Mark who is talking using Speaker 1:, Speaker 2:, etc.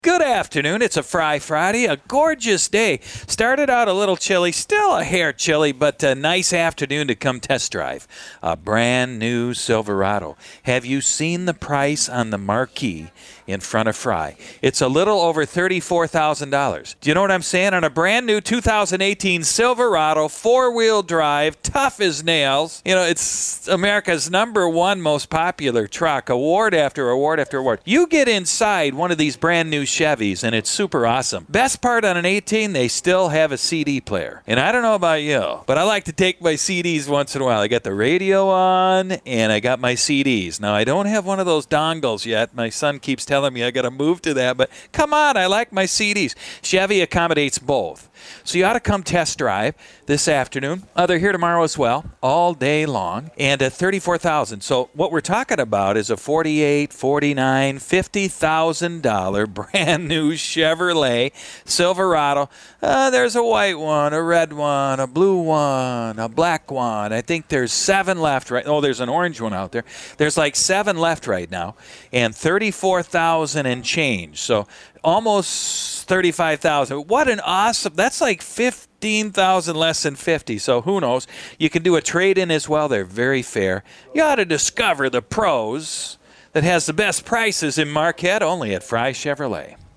Speaker 1: Good afternoon. It's a Friday, a gorgeous day. Started out a little chilly, still a hair chilly, but a nice afternoon to come test drive a brand new Silverado. Have you seen the price on the marquee in front of Fry? It's a little over $34,000. Do you know what I'm saying? On a brand new 2018 Silverado, four-wheel drive, tough as nails. You know, it's America's #1 most popular truck, award after award after award. You get inside one of these brand new Chevys, and it's super awesome. Best part on an 18, they still have a CD player. And I don't know about you, but I like to take my CDs once in a while. I got the radio on, and I got my CDs. Now, I don't have one of those dongles yet. My son keeps telling me I got to move to that, but come on, I like my CDs. Chevy accommodates both. So you ought to come test drive this afternoon. They're here tomorrow as well, all day long, and at $34,000. So what we're talking about is a $48,000, $49,000, $50,000 brand new Chevrolet Silverado. There's a white one, a red one, a blue one, a black one. I think there's 7 left. Right? Oh, there's an orange one out there. There's like 7 left right now, and $34,000 and change. So almost $35,000. What an awesome! That's like $15,000 less than $50,000. So who knows? You can do a trade-in as well. They're very fair. You ought to discover the pros that has the best prices in Marquette, only at Fry Chevrolet.